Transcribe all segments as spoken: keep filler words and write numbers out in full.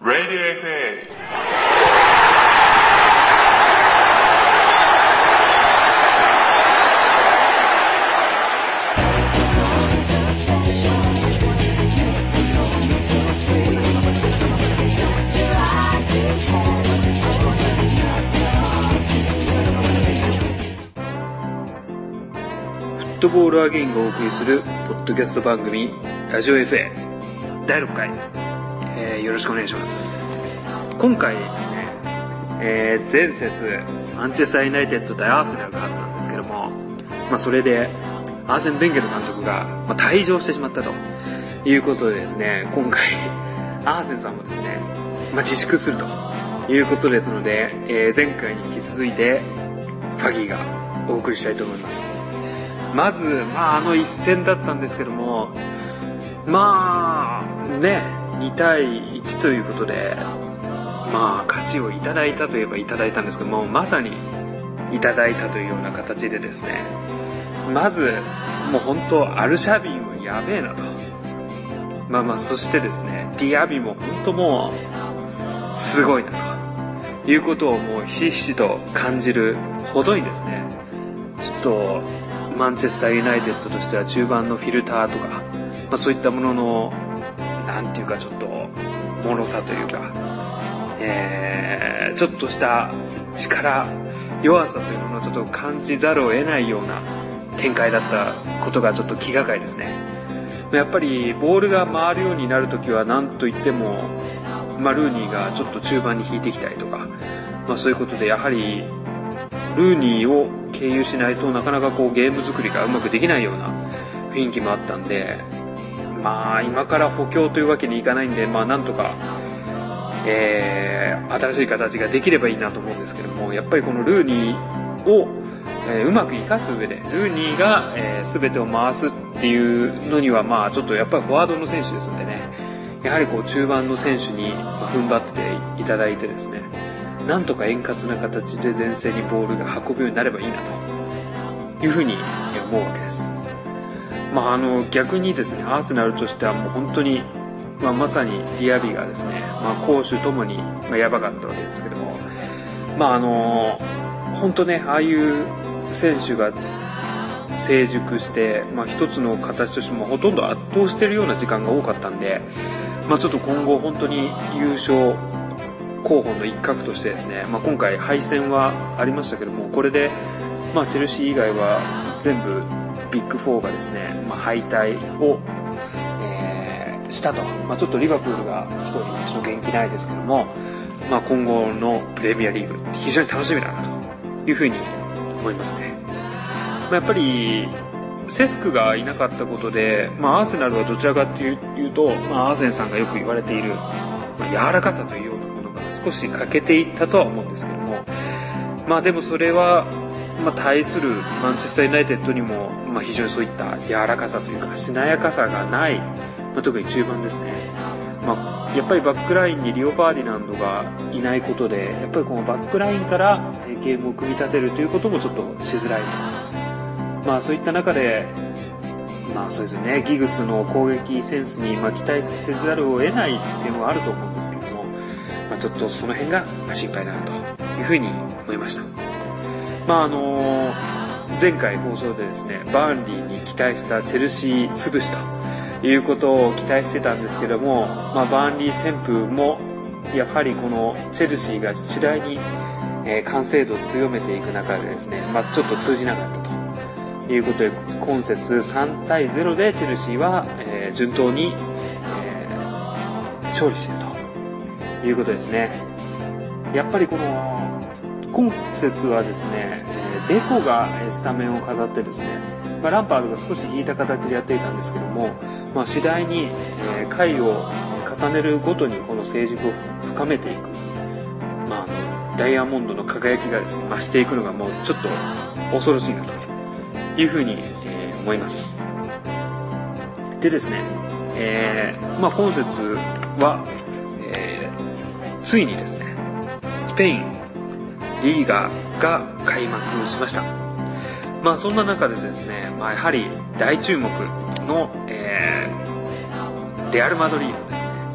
Radio エフエー。 フットボールアゲインがお送りするポッドキャスト番組ラジオ エフエー だいろっかい、えー、よろしくお願いします。今回ですね、えー、前節マンチェスターユナイテッド対アーセナルがあったんですけども、まあ、それでアーセン・ベンゲル監督が、まあ、退場してしまったということでですね、今回アーセンさんもですね、まあ、自粛するということですので、えー、前回に引き続いてファギーがお送りしたいと思います。まず、まあ、あの一戦だったんですけども、まあね、にたいいちということで、まあ勝ちをいただいたといえばいただいたんですけども、まさにいただいたというような形でですね、まずもう本当アルシャビンはやべえなと、まあまあそしてですね、ディアビも本当もうすごいなということをもうひしひしと感じるほどにですね、ちょっとマンチェスターユナイテッドとしては中盤のフィルターとか、まあ、そういったもののなんていうかちょっと脆さというか、えー、ちょっとした力弱さというものをちょっと感じざるを得ないような展開だったことがちょっと気がかりですね。やっぱりボールが回るようになるときは何といっても、まあ、ルーニーがちょっと中盤に引いてきたりとか、まあ、そういうことでやはりルーニーを経由しないとなかなかこうゲーム作りがうまくできないような雰囲気もあったんで、まあ今から補強というわけにいかないんで、まあなんとか、えー、新しい形ができればいいなと思うんですけども、やっぱりこのルーニーを、えー、うまく活かす上で、ルーニーが、えー、全てを回すっていうのには、まあちょっとやっぱりフォワードの選手ですんでね、やはりこう中盤の選手に踏ん張っていただいてですね、なんとか円滑な形で前線にボールが運ぶようになればいいなというふうに思うわけです。まああの逆にですね、アーセナルとしてはもう本当に、まあ、まさにディアビがですね、まあ攻守ともにまあやばかったわけですけども、まああの本当ね、ああいう選手が成熟して、まあ一つの形としてもほとんど圧倒しているような時間が多かったんで、まあちょっと今後本当に優勝候補の一角としてですね、まあ、今回敗戦はありましたけども、これで、まあ、チェルシー以外は全部ビッグフォーがですね、まあ、敗退を、えー、したと、まあ、ちょっとリバプールが一人ちょっと元気ないですけども、まあ、今後のプレミアリーグ非常に楽しみだなというふうに思いますね。まあ、やっぱりセスクがいなかったことで、まあ、アーセナルはどちらかというと、まあ、アーセンさんがよく言われている、まあ、柔らかさというような少し欠けていったとは思うんですけども、まあでもそれは、まあ、対するマンチェスターユナイテッドにも、まあ、非常にそういった柔らかさというかしなやかさがない、まあ、特に中盤ですね、まあ、やっぱりバックラインにリオ・ファーディナンドがいないことで、やっぱりこのバックラインからゲームを組み立てるということもちょっとしづらいと、まあそういった中で、まあそうですね、ギグスの攻撃センスにまあ期待せざるを得ないっていうのはあると思うんですけど、まあ、ちょっとその辺が心配だなというふうに思いました。まああのー、前回放送でですね、バーンリーに期待したチェルシー潰しということを期待してたんですけども、まあ、バーンリー旋風もやはりこのチェルシーが次第に、えー、完成度を強めていく中でですね、まあ、ちょっと通じなかったということで、今節さんたいゼロでチェルシーは、えー、順当に、えー、勝利しているということですね。やっぱりこの今節はですね、デコがスタメンを飾ってですね、まあ、ランパードが少し引いた形でやっていたんですけども、まあ、次第に、えー、回を重ねるごとにこの成熟を深めていく、まあ、ダイヤモンドの輝きがですね増していくのがもうちょっと恐ろしいなというふうに、えー、思います。でですね、えーまあ、今節はついにですね、スペインリーガが開幕しました。まあそんな中でですね、まあやはり大注目の、えー、レアルマドリードですね、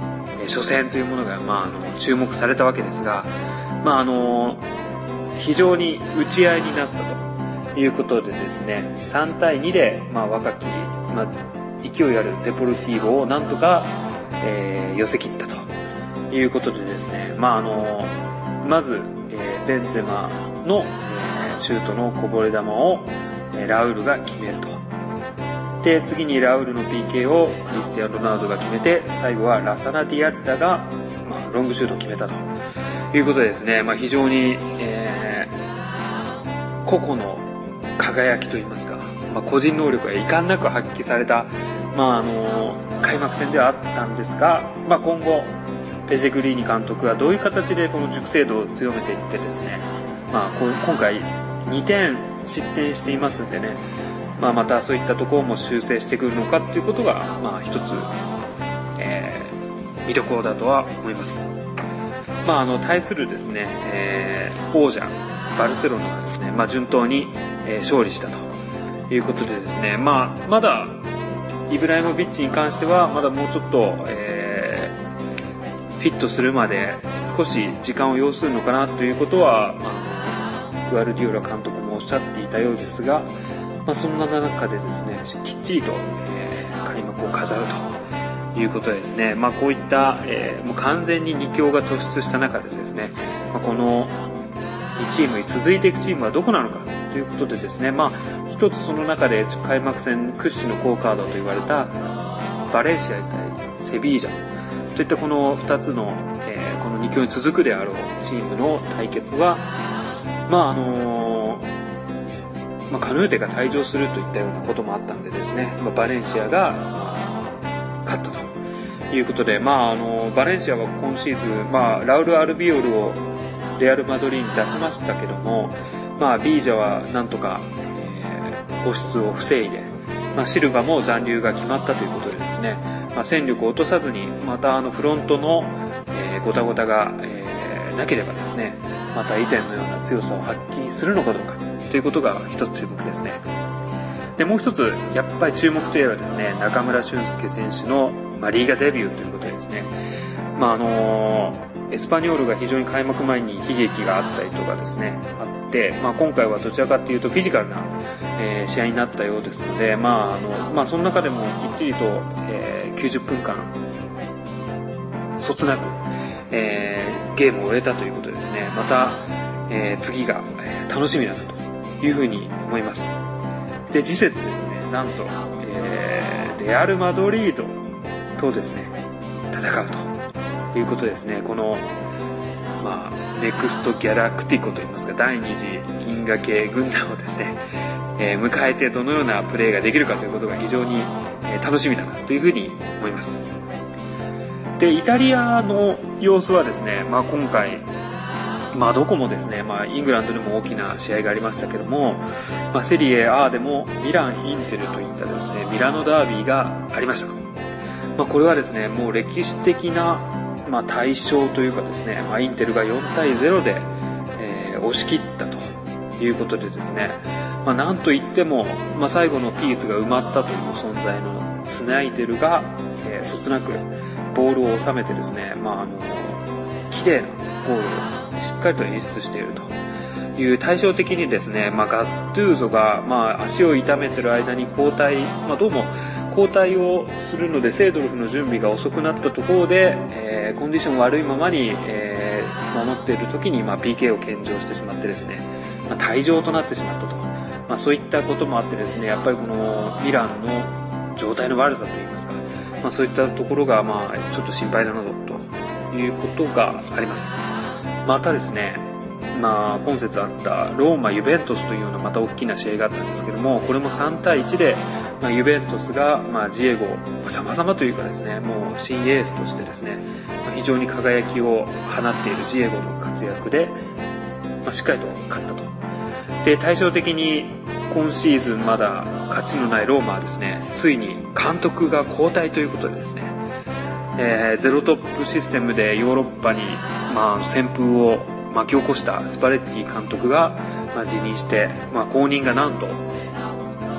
初戦というものが、まあ、あの注目されたわけですが、まあ、あの非常に打ち合いになったということでですね、さんたいにで、まあ、若き、まあ、勢いあるデポルティーボをなんとか、えー、寄せ切ったということでですね、まあ、あのまず、えー、ベンゼマの、えー、シュートのこぼれ球を、えー、ラウールが決めると。で、次にラウールの ピーケー をクリスティアーノ・ロナウドが決めて、最後はラサナ・ディアッラが、まあ、ロングシュートを決めたということでですね、まあ、非常に、えー、個々の輝きといいますか、まあ、個人能力が遺憾なく発揮された、まあ、あの開幕戦ではあったんですが、まあ、今後ペジェグリーニ監督がどういう形でこの熟成度を強めていってですね、まあ、今回にてん失点していますんでね、まあ、またそういったところも修正してくるのかということが、まあ、一つ、えー、見どころだとは思います。まあ、あの対するですね、えー、王者バルセロナがですね、まあ、順当に、えー、勝利したということでですね、まあ、まだイブライモビッチに関してはまだもうちょっと、えー、フィットするまで少し時間を要するのかなということは、まあ、グアルディオラ監督もおっしゃっていたようですが、まあ、そんな中でですね、きっちりと、えー、開幕を飾るということでですね、まあ、こういった、えー、もう完全にに強が突出した中でですね、まあ、このにチームに続いていくチームはどこなのかということでですね、まあ、一つその中で開幕戦屈指の好カードと言われたバレンシア対セビージャといったこのふたつの、えー、このに強に続くであろうチームの対決は、まああのーまあ、カヌーテが退場するといったようなこともあったんでですね、まあ、バレンシアが勝ったということで、まあ、あのバレンシアは今シーズン、まあ、ラウル・アルビオルをレアル・マドリーに出しましたけども、まあ、ビージャはなんとか、えー、放出を防いで、まあ、シルバも残留が決まったということでですね、まあ、戦力を落とさずにまたあのフロントの、えー、ゴタゴタが、えー、なければですね、また以前のような強さを発揮するのかどうかということが一つ注目ですね。で、もう一つやっぱり注目といえばですね、中村俊輔選手の、まあ、リーガデビューということですね。まああのー、エスパニョールが非常に開幕前に悲劇があったりとかですね、あって、まあ、今回はどちらかというとフィジカルな、えー、試合になったようですので、まああのまあ、その中でもきっちりと、えー、きゅうじゅっぷんかんそつなく、えー、ゲームを終えたということですね。また、えー、次が、えー、楽しみだなというふうに思います。で、次節ですね、なんと、えー、レアル・マドリードとですね、戦うということですね。この、まあ、ネクストギャラクティコといいますか、第二次銀河系軍団をですね、えー、迎えてどのようなプレーができるかということが非常に、えー、楽しみだなというふうに思います。で、イタリアの様子はですね、まあ今回、まあどこもですね、まあイングランドでも大きな試合がありましたけども、まあセリエ A でもミラン、インテルといったですね、ミラノダービーがありました。まあこれはですね、もう歴史的な、まあ大勝というかですね、まあインテルがよんたいゼロで、えー、押し切ったということでですね、まあなんといっても、まあ最後のピースが埋まったという存在のスナイデルが、えー、そつなくボールを収めてですね、まああの、綺麗なゴールをしっかりと演出しているという、対照的にですね、まあ、ガットゥーゾが、まあ、足を痛めている間に交代、まあ、どうも交代をするのでセードルフの準備が遅くなったところで、えー、コンディション悪いままに、えー、守っている時に、まあ、ピーケー を献上してしまってですね、まあ、退場となってしまったと、まあ、そういったこともあってですね、やっぱりこのミランの状態の悪さといいますか、まあ、そういったところが、まあ、ちょっと心配だなということがあります。またですね、まあ、今節あったローマ・ユベントスというようなまた大きな試合があったんですけども、これもさんたいいちで、まあ、ユベントスが、まあ、ジエゴ、様々というかですね、もう新エースとしてですね、まあ、非常に輝きを放っているジエゴの活躍で、まあ、しっかりと勝ったと。で、対照的に今シーズンまだ勝ちのないローマはですね、ついに監督が交代ということでですね、えー、ゼロトップシステムでヨーロッパに、まあ、旋風を巻き起こしたスパレッティ監督が、まあ、辞任して、まあ、後任がなんと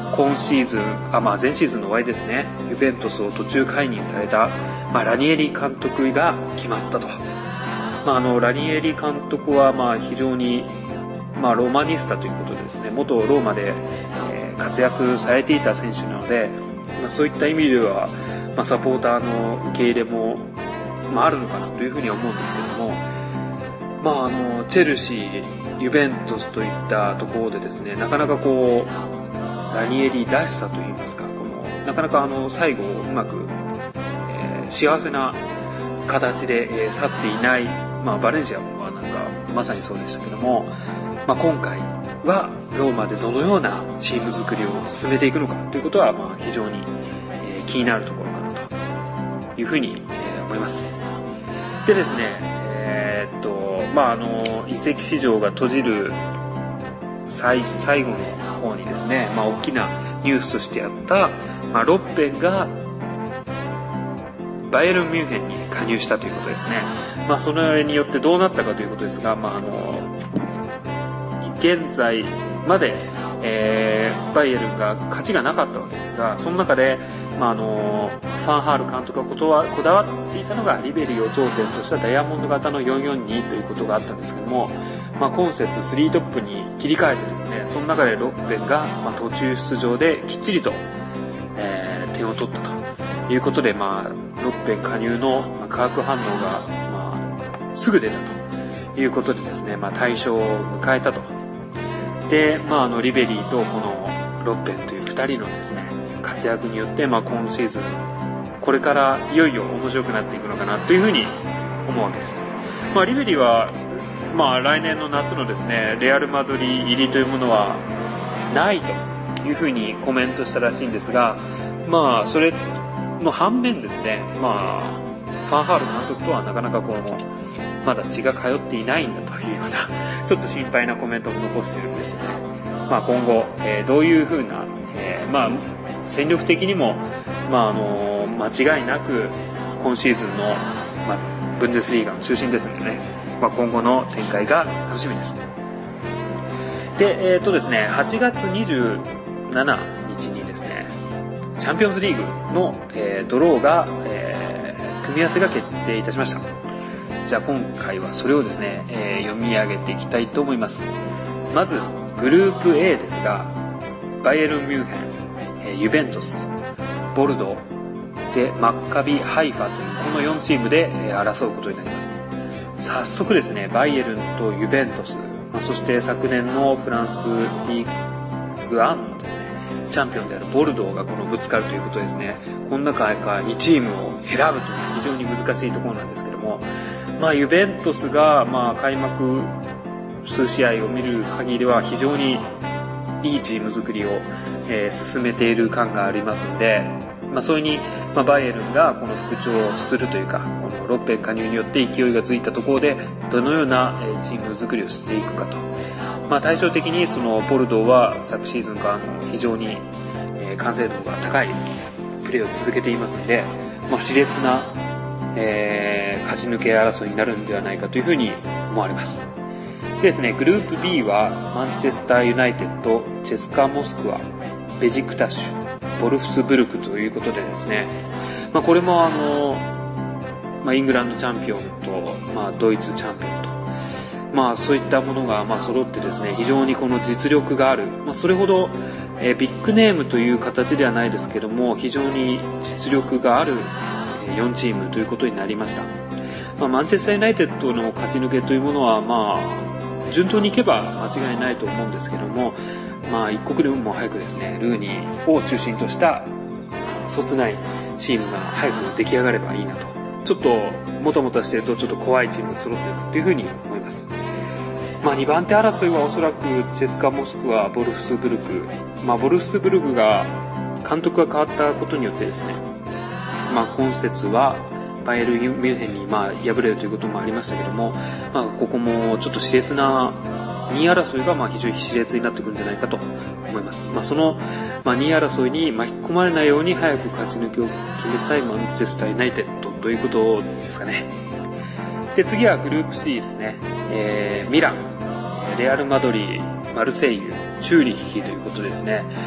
今シーズン、あ、まあ前シーズンの終わりですね、ユベントスを途中解任された、まあ、ラニエリ監督が決まったと。まあ、あの、ラニエリ監督は、まあ非常に、まあロマニスタということでですね、元ローマで、えー、活躍されていた選手なので、まあ、そういった意味では、まあ、サポーターの受け入れも、まあ、あるのかなというふうに思うんですけども、まあ、あのチェルシー、ユベントスといったところでですね、なかなかこうラニエリらしさといいますか、このなかなかあの最後うまく、えー、幸せな形で、えー、去っていない、まあ、バレンシアはなんかまさにそうでしたけども、まあ、今回はローマでどのようなチーム作りを進めていくのかということは、まあ非常に、えー、気になるところかなというふうに、えー、思います。でですね、えー、っとまああの移籍市場が閉じる 最, 最後の方にですね、まあ大きなニュースとしてあった、まあ、ロッペンがバイエルンミュンヘンに加入したということですね。まあそれによってどうなったかということですが、まああの現在まで、えー、バイエルンが勝ちがなかったわけですが、その中で、まあ、あのファンハール監督がことはこだわっていたのがリベリを頂点としたダイヤモンド型のよんよんにということがあったんですけども、まあ、今節スリートップに切り替えてですね、その中でロッペンが、まあ、途中出場できっちりと、えー、点を取ったということで、まあ、ロッペン加入の化学反応が、まあ、すぐ出たということでですね、まあ、大勝を迎えたと。で、まあ、あのリベリーとこのロッペンというふたりのですね活躍によって、まあ、今シーズンこれからいよいよ面白くなっていくのかなというふうに思うわけです。まあ、リベリーは、まあ、来年の夏のですねレアルマドリー入りというものはないというふうにコメントしたらしいんですが、まあそれの反面ですね、まあファンハール監督とはなかなかこうまだ血が通っていないんだというようなちょっと心配なコメントも残しているんですね。まあ今後、えー、どういう風な、えー、まあ戦力的にもまああの間違いなく今シーズンの、まあ、ブンデスリーガの中心ですのでね、まあ、今後の展開が楽しみです。で、えっとですね、はちがつにじゅうしちにちにですね、チャンピオンズリーグの、えー、ドローが、えー、組み合わせが決定いたしました。じゃあ今回はそれをですね、えー、読み上げていきたいと思います。まずグループ A ですが、バイエルンミュンヘン、えー、ユベントス、ボルドーでマッカビハイファというこのよんチームで、えー、争うことになります。早速ですね、バイエルンとユベントス、まあ、そして昨年のフランスリーグワンのですねチャンピオンであるボルドーがこのぶつかるということですね。この中からにチームを選ぶという非常に難しいところなんですけども、まあユベントスがまあ開幕数試合を見る限りは非常にいいチーム作りを、えー、進めている感がありますので、まあそれに、まあ、バイエルンがこの復調するというか、このロッペン加入によって勢いがついたところでどのような、えー、チーム作りをしていくかと。まあ対照的にそのボルドーは昨シーズンからの非常に、えー、完成度が高いプレーを続けていますので、まあ熾烈な、えー、勝ち抜け争いになるんではないかというふうに思われます。でですね、グループ B はマンチェスターユナイテッド、チェスカモスクワ、ベジクタシュ、ボルフスブルクということでですね、まあこれもあの、まあイングランドチャンピオンと、まあドイツチャンピオンと、まあそういったものがまあ揃ってですね、非常にこの実力がある、まあそれほど、えー、ビッグネームという形ではないですけども、非常に実力があるよんチームということになりました。まあマンチェスターユナイテッドの勝ち抜けというものはまあ順当にいけば間違いないと思うんですけども、まあ一刻でも早くですね、ルーニーを中心としたそつないチームが早く出来上がればいいなと。ちょっともたもたしてるとちょっと怖いチームが揃っているというふうに思います。まあにばん手争いはおそらくチェスカモスクワ、ボルフスブルク、まあボルフスブルクが監督が変わったことによってですね、まあ今節はバイエルンミュンヘンにまあ敗れるということもありましたけども、まあここもちょっと熾烈なにい争いがまあ非常に熾烈になってくるんじゃないかと思います。まあそのまあにい争いに巻き込まれないように早く勝ち抜きを決めたいマンチェスターユナイテッドということですかね。で次はグループ C ですね。えー、ミラン、レアルマドリー、マルセイユ、チューリッヒということでですね。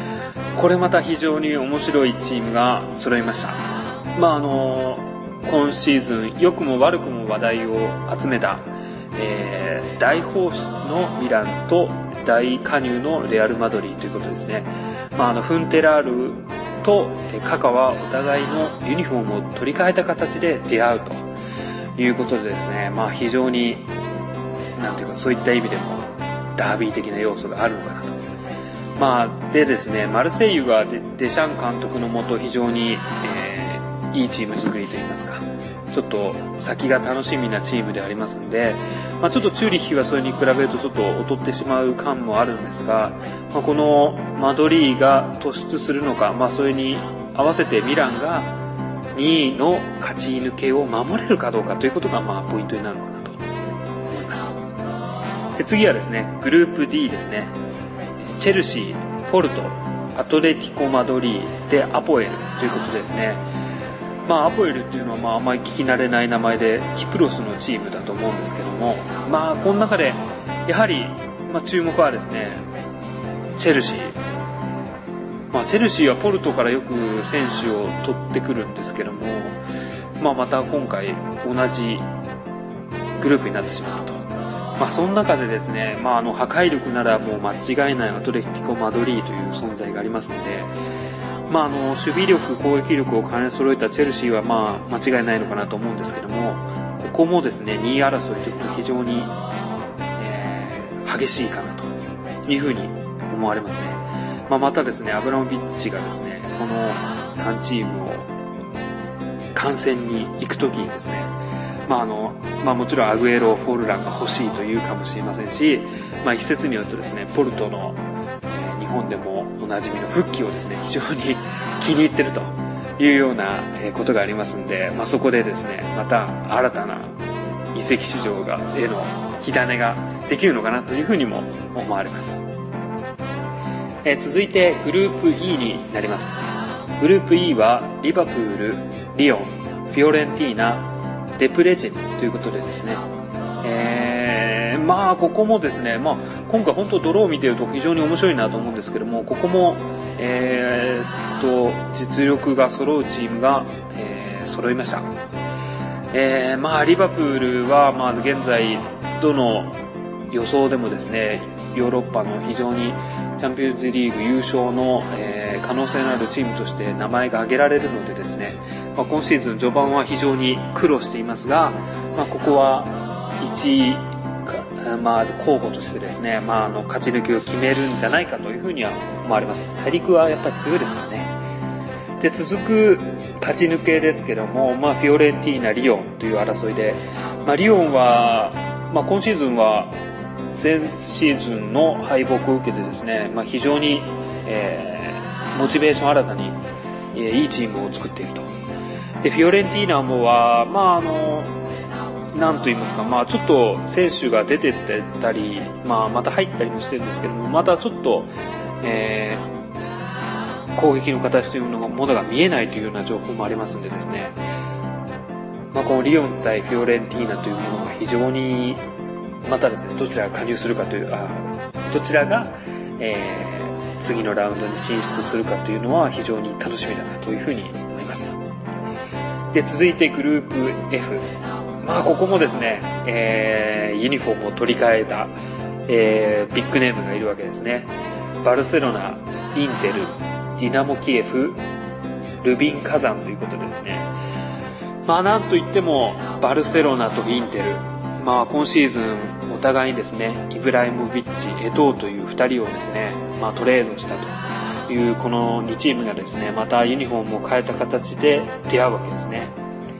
これまた非常に面白いチームが揃いました。まああの今シーズン良くも悪くも話題を集めた、えー、大放出のミランと大加入のレアルマドリーということですね。まあ、あのフンテラールとカカはお互いのユニフォームを取り替えた形で出会うということでですね、まあ非常になんていうかそういった意味でもダービー的な要素があるのかなと。まあでですね、マルセイユが デ, デシャン監督のもと非常に、えー、いいチーム作りといいますか、ちょっと先が楽しみなチームでありますので、まあ、ちょっとチューリッヒはそれに比べるとちょっと劣ってしまう感もあるんですが、まあ、このマドリーが突出するのか、まあ、それに合わせてミランがにいの勝ち抜けを守れるかどうかということがまあポイントになるのかなと思います。で、次はですね、グループ ディー ですね。チェルシー、ポルト、アトレティコマドリーでアポエルということですね。まあアポエルっていうのはまああまり聞き慣れない名前でキプロスのチームだと思うんですけども、まあこの中でやはりまあ注目はですね、チェルシー。まあチェルシーはポルトからよく選手を取ってくるんですけども、まあまた今回同じグループになってしまったと。まあその中でですね、まああの破壊力ならもう間違いないアトレティコマドリーという存在がありますので、まああの守備力、攻撃力を兼ね揃えたチェルシーはまあ間違いないのかなと思うんですけども、ここもですねにい争いということで非常に、えー、激しいかなというふうに思われますね。まあまたですねアブラモビッチがですねこのさんチームを観戦に行くときにですね、まああのまあもちろんアグエロ、フォルランが欲しいというかもしれませんし、まあ一説によるとですねポルトの日本でもおなじみの復帰をですね非常に気に入っているというようなことがありますんで、まあ、そこでですねまた新たな移籍市場がへの火種ができるのかなというふうにも思われます。えー、続いてグループ イー になります。グループ イー はリバプール、リオン、フィオレンティーナ、デプレチェンということでですね、えー、まあここもですね、まあ今回本当ドローを見てると非常に面白いなと思うんですけども、ここもえー、っと実力が揃うチームが、えー、揃いました。えー、まあリバプールはまず現在どの予想でもですねヨーロッパの非常にチャンピオンズリーグ優勝の、えー、可能性のあるチームとして名前が挙げられるのでですね、まあ、今シーズン序盤は非常に苦労していますが、まあ、ここはいちい、まあ、候補としてですね、まあ、あの勝ち抜きを決めるんじゃないかというふうには思われます。大陸はやっぱり強いですからね。で、続く勝ち抜けですけども、まあ、フィオレンティーナ、リオンという争いで、まあ、リオンは、まあ、今シーズンは前シーズンの敗北を受けてですね、まあ、非常に、えー、モチベーション新たに、えー、いいチームを作っていると。で、フィオレンティーナもは、まあ、あの、なんと言いますか、まあ、ちょっと選手が出てってたり、まあ、また入ったりもしてるんですけども、またちょっと、えー、攻撃の形というものが見えないというような情報もありますんでですね、まあ、このリオン対フィオレンティーナというものが非常にまたですね、どちらが加入するかという、あどちらが、えー、次のラウンドに進出するかというのは非常に楽しみだなというふうに思います。で、続いてグループ エフ。まあ、ここもですね、えー、ユニフォームを取り替えた、えー、ビッグネームがいるわけですね。バルセロナ、インテル、ディナモキエフ、ルビン・カザンということでですね。まあ、なんといっても、バルセロナとインテル。まあ今シーズンお互いにですね、イブライモビッチ、エトーという二人をですね、まあトレードしたというこのにチームがですね、またユニフォームを変えた形で出会うわけですね。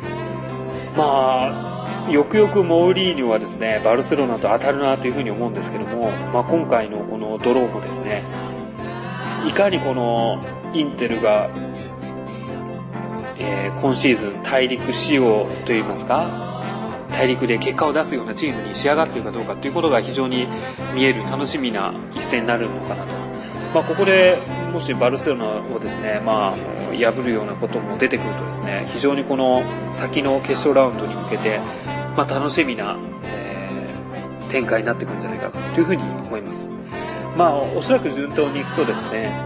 まあよくよくモーリーニョはですね、バルセロナと当たるなというふうに思うんですけども、まあ今回のこのドローもですね、いかにこのインテルが、えー、今シーズン大陸仕様といいますか、大陸で結果を出すようなチームに仕上がっているかどうかということが非常に見える楽しみな一戦になるのかなと。まあここでもしバルセロナをですね、まあ破るようなことも出てくるとですね、非常にこの先の決勝ラウンドに向けて、まあ楽しみな、えー、展開になってくるんじゃないかというふうに思います。まあおそらく順当にいくとですね、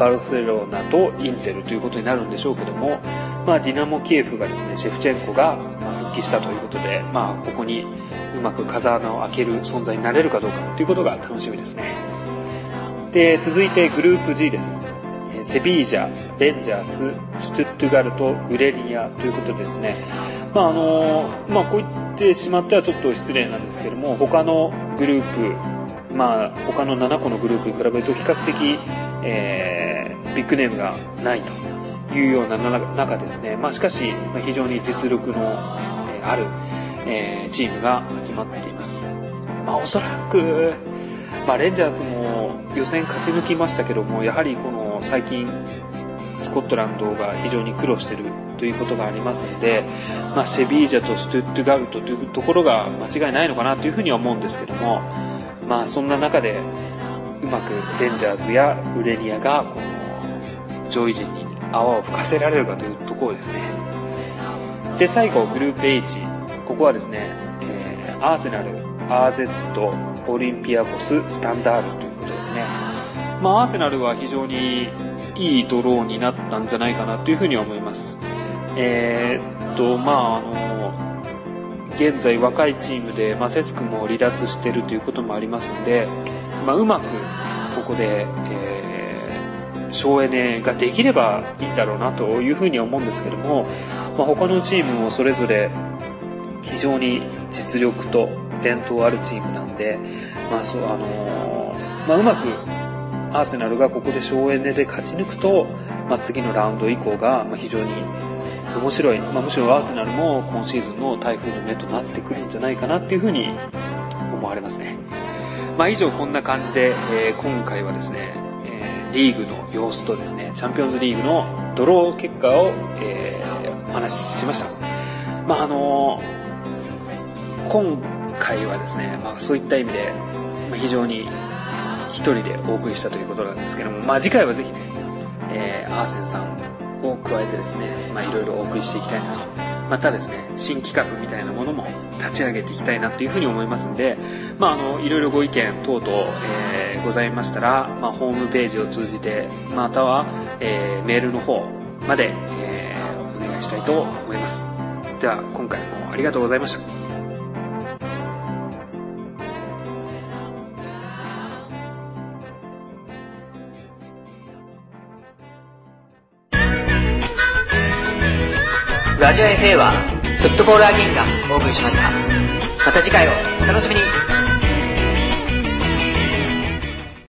バルセロナとインテルということになるんでしょうけども、まあ、ディナモキエフがですね、シェフチェンコが復帰したということで、まあ、ここにうまく風穴を開ける存在になれるかどうかということが楽しみですね。で、続いてグループ G です。セビージャ、レンジャース、シュトゥットガルト、ウレリアということでですね、まああのまあこう言ってしまってはちょっと失礼なんですけども、他のグループ、まあ他のななこのグループに比べると比較的、えー、ビッグネームがないというような中ですね、まあしかし非常に実力のある、えー、チームが集まっています。まあおそらくまあ、レンジャーズも予選勝ち抜きましたけども、やはりこの最近スコットランドが非常に苦労しているということがありますので、まあ、セビージャとシュトゥットガルトというところが間違いないのかなというふうには思うんですけども、まあそんな中でうまくレンジャーズやウレリアがこの上位陣に泡を吹かせられるかというところですね。で、最後グループ H、ここはですね、えー、アーセナル、アーゼット、オリンピアコス、スタンダールということですね。まあアーセナルは非常にいいドローになったんじゃないかなというふうには思います。えー、っとまああの現在若いチームで、まあ、セスクも離脱しているということもありますので、まあうまくここで、えー、省エネができればいいんだろうなというふうには思うんですけども、まあ、他のチームもそれぞれ非常に実力と伝統あるチームなんで、まあそうあのー、まあうまくアーセナルがここで省エネで勝ち抜くと、まあ次のラウンド以降がまあ非常に面白い、まあむしろアーセナルも今シーズンの台風の目となってくるんじゃないかなっていうふうに思われますね。まあ以上こんな感じで、えー、今回はですね、えー、リーグの様子とですね、チャンピオンズリーグのドロー結果を、えー、お話ししました。まああのー、今回はですね、まあそういった意味で、まあ、非常に一人でお送りしたということなんですけども、まあ次回はぜひね、えー、アーセンさんを加えてですね、まあいろいろお送りしていきたいなと。またですね、新企画みたいなものも立ち上げていきたいなというふうに思いますので、まああの、いろいろご意見等々、えー、ございましたら、まあホームページを通じて、または、えー、メールの方まで、えー、お願いしたいと思います。では、今回もありがとうございました。 ラジオ エフエー はフットボールアゲインがお送りしました。また次回をお楽しみに。